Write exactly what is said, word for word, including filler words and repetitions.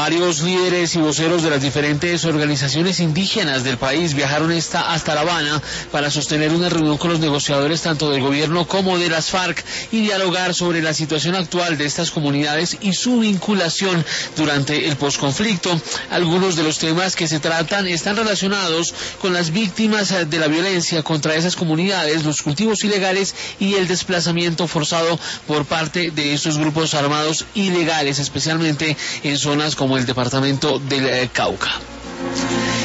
Varios líderes y voceros de las diferentes organizaciones indígenas del país viajaron esta hasta La Habana para sostener una reunión con los negociadores tanto del gobierno como de las FARC y dialogar sobre la situación actual de estas comunidades y su vinculación durante el posconflicto. Algunos de los temas que se tratan están relacionados con las víctimas de la violencia contra esas comunidades, los cultivos ilegales y el desplazamiento forzado por parte de estos grupos armados ilegales, especialmente en zonas como el departamento del Cauca.